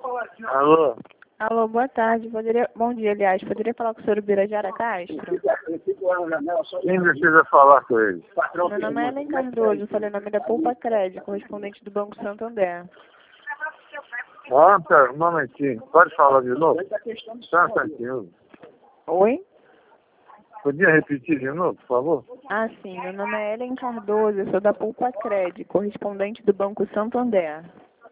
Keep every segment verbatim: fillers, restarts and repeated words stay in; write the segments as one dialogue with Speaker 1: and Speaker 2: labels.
Speaker 1: Alô?
Speaker 2: Alô, boa tarde. Poderia... Bom dia, aliás. Poderia falar com o senhor Birajara Castro?
Speaker 1: Quem precisa falar com ele?
Speaker 2: Meu nome é Ellen Cardoso, falei o nome da Poupa Crédito, correspondente do Banco Santander.
Speaker 1: Ah, pera, um momentinho. Pode falar de novo? Só um instantinho.
Speaker 2: Oi?
Speaker 1: Podia repetir de novo, por favor?
Speaker 2: Ah, sim. Meu nome é Ellen Cardoso, eu sou da Poupa Crédito, correspondente do Banco Santander.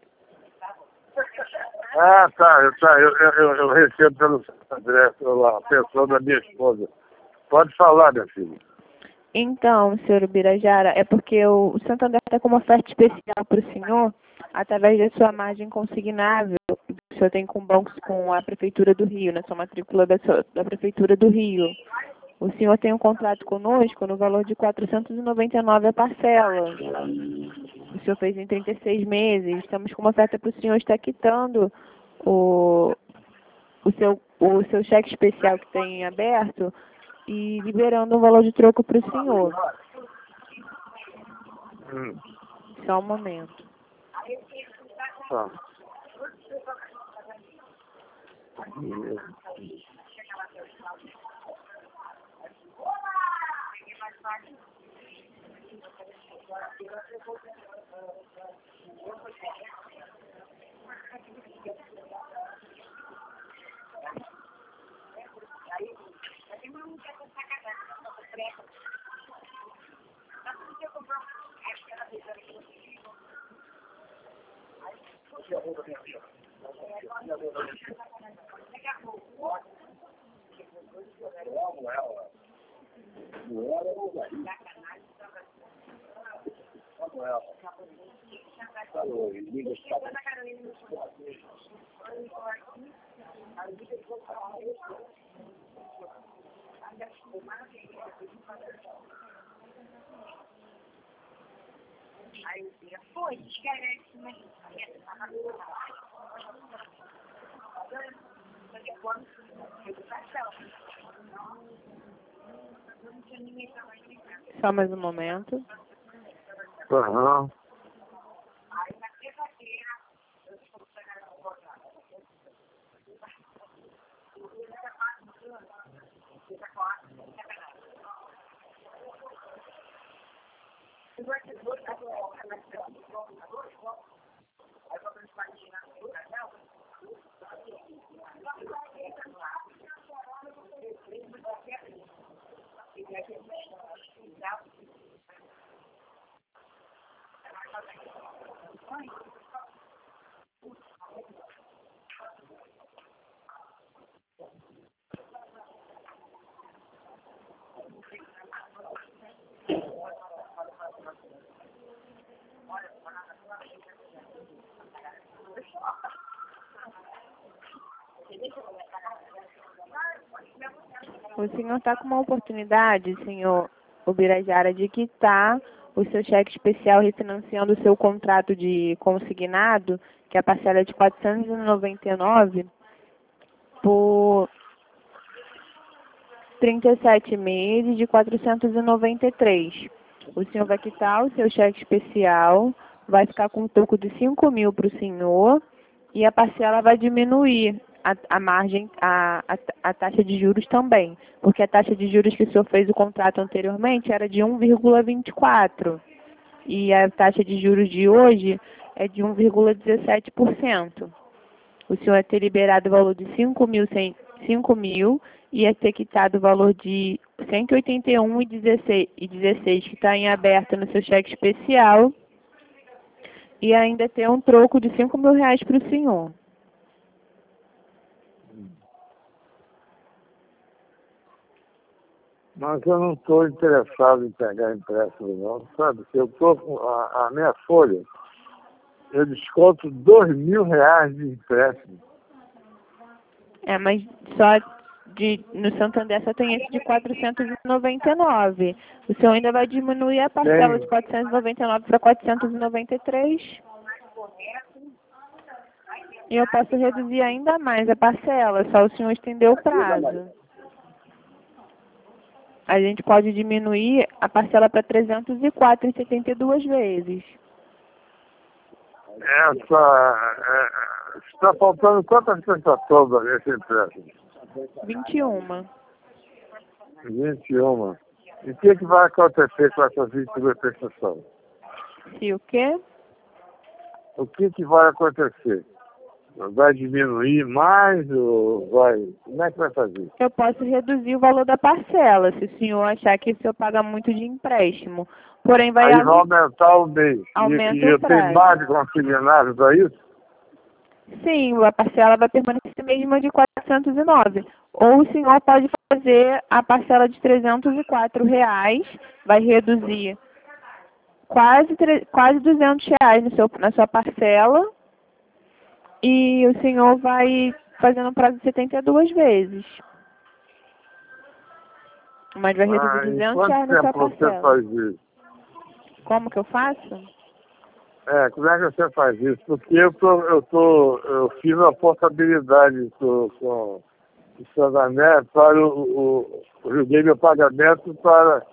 Speaker 1: Ah, tá, eu, tá, eu, eu, eu recebo pelo André, pela pessoa da minha esposa. Pode falar, minha filha.
Speaker 2: Então, senhor Birajara, é porque o Santander está com uma oferta especial para o senhor, através da sua margem consignável, que o senhor tem com bancos, com a Prefeitura do Rio, na sua matrícula da, sua, da Prefeitura do Rio. O senhor tem um contrato conosco no valor de quatrocentos e noventa e nove reais a parcela. O senhor fez em trinta e seis meses. Estamos com uma oferta para o senhor estar quitando o, o, seu, o seu cheque especial que tem aberto e liberando um valor de troco para o senhor.
Speaker 1: Hum.
Speaker 2: Só um momento.
Speaker 1: Tá.
Speaker 2: Só mais um momento.
Speaker 1: Aham.
Speaker 2: O senhor está com uma oportunidade, senhor Birajara, de quitar o seu cheque especial refinanciando o seu contrato de consignado, que a parcela é de quatrocentos e noventa e nove, por trinta e sete meses de quatrocentos e noventa e três. O senhor vai quitar o seu cheque especial, vai ficar com um troco de cinco mil para o senhor e a parcela vai diminuir. A, a margem, a, a, a taxa de juros também, porque a taxa de juros que o senhor fez o contrato anteriormente era de um vírgula vinte e quatro e a taxa de juros de hoje é de um vírgula dezessete por cento. O senhor ia ter liberado o valor de cinco mil, e ia ter quitado o valor de cento e oitenta e um reais e dezesseis que está em aberto no seu cheque especial e ainda ter um troco de cinco mil reais para o senhor.
Speaker 1: Mas eu não estou interessado em pegar empréstimo, não, sabe? Se eu estou com a, a minha folha, eu desconto dois mil reais de empréstimo.
Speaker 2: É, mas só de, no Santander só tem esse de quatrocentos e noventa e nove. O senhor ainda vai diminuir a parcela
Speaker 1: Tem.
Speaker 2: de quatrocentos e noventa e nove para quatrocentos e noventa e três. E eu posso reduzir ainda mais a parcela, só o senhor estender o prazo. A gente pode diminuir a parcela para trezentos e quatro reais e setenta e duas vezes.
Speaker 1: Essa, é, está faltando quantas prestações nesse empréstimo?
Speaker 2: vinte e um.
Speaker 1: vinte e um. E o que, que vai acontecer com essas vinte e duas prestações?
Speaker 2: Se o quê?
Speaker 1: O que, que vai acontecer? Vai diminuir mais ou vai... Como é que vai fazer?
Speaker 2: Eu posso reduzir o valor da parcela, se o senhor achar que o senhor paga muito de empréstimo. Porém, vai,
Speaker 1: Aí vai aumentar o mês.
Speaker 2: Aumenta
Speaker 1: e, e
Speaker 2: o
Speaker 1: eu tenho
Speaker 2: prazo.
Speaker 1: mais de consignados para isso?
Speaker 2: Sim, a parcela vai permanecer mesmo de quatrocentos e nove. Ou o senhor pode fazer a parcela de trezentos e quatro reais, vai reduzir quase, quase duzentos reais no seu, na sua parcela, e o senhor vai fazendo um prazo de setenta e duas vezes. Mas vai reduzir
Speaker 1: Ah, em
Speaker 2: duzentos
Speaker 1: quanto
Speaker 2: reais na sua
Speaker 1: tempo você
Speaker 2: parcela.
Speaker 1: faz isso?
Speaker 2: Como que eu faço?
Speaker 1: É, como é que você faz isso? Porque eu, tô, eu, tô, eu fiz uma portabilidade com, com o Santander para o, o... Eu joguei meu pagamento para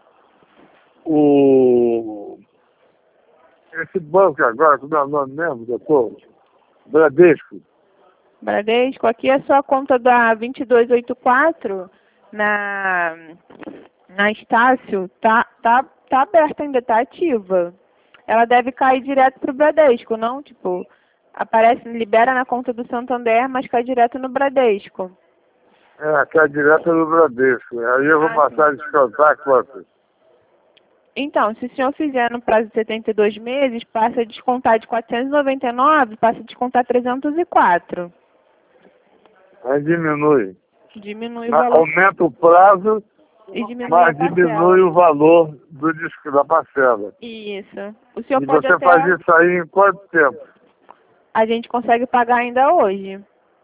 Speaker 1: o... Esse banco agora, como é o nome mesmo, doutor? Bradesco.
Speaker 2: Bradesco, aqui é só a conta da vinte e dois oitenta e quatro na, na Estácio, tá, tá, tá aberta ainda, tá ativa. Ela deve cair direto pro Bradesco, não? Tipo, aparece, libera na conta do Santander, mas cai direto no Bradesco.
Speaker 1: É, que é direto do Bradesco. Aí eu vou
Speaker 2: Ah,
Speaker 1: passar a
Speaker 2: sim.
Speaker 1: descontar quanto?
Speaker 2: Então, se o senhor fizer no prazo de setenta e dois meses, passa a descontar de quatrocentos e noventa e nove, passa a descontar trezentos e quatro.
Speaker 1: Aí diminui.
Speaker 2: Diminui o
Speaker 1: Mas
Speaker 2: valor
Speaker 1: aumenta o prazo,
Speaker 2: e diminui
Speaker 1: mas
Speaker 2: a parcela.
Speaker 1: diminui o valor do disco da parcela.
Speaker 2: Isso. O senhor
Speaker 1: E
Speaker 2: pode
Speaker 1: você
Speaker 2: até...
Speaker 1: faz isso aí em quanto tempo?
Speaker 2: A gente consegue pagar ainda hoje.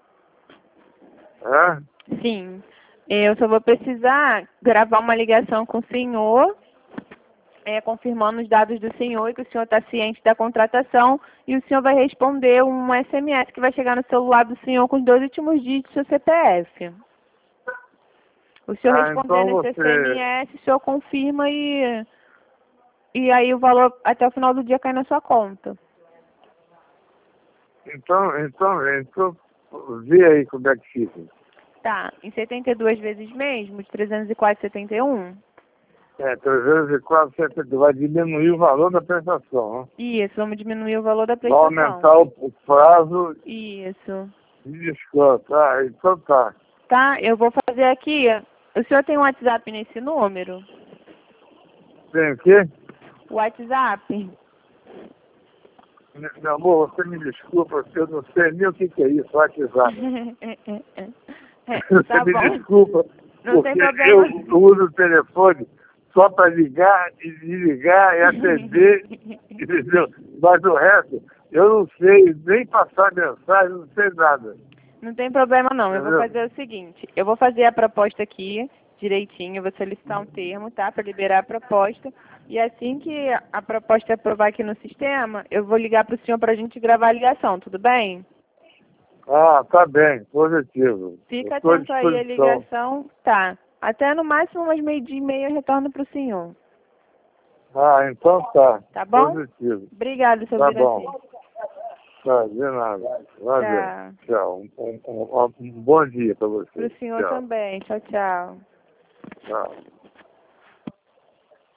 Speaker 1: É?
Speaker 2: Sim. Eu só vou precisar gravar uma ligação com o senhor, é, confirmando os dados do senhor e que o senhor está ciente da contratação, e o senhor vai responder um S M S que vai chegar no celular do senhor com os dois últimos dígitos do seu C P F. O senhor
Speaker 1: Ah,
Speaker 2: respondendo
Speaker 1: então
Speaker 2: esse
Speaker 1: você...
Speaker 2: S M S, o senhor confirma e, e aí o valor até o final do dia cai na sua conta.
Speaker 1: Então, então, então, vê aí como é que fica.
Speaker 2: Tá, em setenta e duas vezes mesmo, de trezentos e quatro vírgula setenta e um?
Speaker 1: É, trezentos e quatro, vai diminuir o valor da prestação, né?
Speaker 2: Isso, vamos diminuir o valor da
Speaker 1: Vai
Speaker 2: prestação.
Speaker 1: aumentar o, o prazo
Speaker 2: Isso.
Speaker 1: de desconto. Ah, então tá.
Speaker 2: Tá, eu vou fazer aqui. O senhor tem um WhatsApp nesse número?
Speaker 1: Tem o quê?
Speaker 2: WhatsApp?
Speaker 1: Meu amor, você me desculpa, eu não sei nem o que, que é isso, WhatsApp. Você
Speaker 2: Tá
Speaker 1: me
Speaker 2: bom.
Speaker 1: desculpa,
Speaker 2: Não tem
Speaker 1: porque
Speaker 2: problema.
Speaker 1: eu uso o telefone só para ligar e desligar e atender, entendeu? Mas o resto, eu não sei nem passar mensagem, não sei nada.
Speaker 2: Não tem problema não. Eu vou
Speaker 1: Entendeu?
Speaker 2: fazer o seguinte. Eu vou fazer a proposta aqui, direitinho. Eu vou solicitar um termo, tá? Para liberar a proposta. E assim que a proposta aprovar aqui no sistema, eu vou ligar para o senhor para a gente gravar a ligação, tudo bem?
Speaker 1: Ah, tá bem, positivo.
Speaker 2: Fica
Speaker 1: Estou à
Speaker 2: atento aí a
Speaker 1: disposição.
Speaker 2: ligação. Tá. Até no máximo umas meio-dia e meia eu retorno para o senhor.
Speaker 1: Ah, então tá.
Speaker 2: Tá bom?
Speaker 1: Positivo.
Speaker 2: Obrigada, seu
Speaker 1: Tá
Speaker 2: Viraci.
Speaker 1: bom. Tá, de nada. Valeu.
Speaker 2: Tá.
Speaker 1: Tchau. Um, um, um, um bom dia para você.
Speaker 2: Para o senhor
Speaker 1: Tchau.
Speaker 2: também. Tchau, tchau.
Speaker 1: Tchau.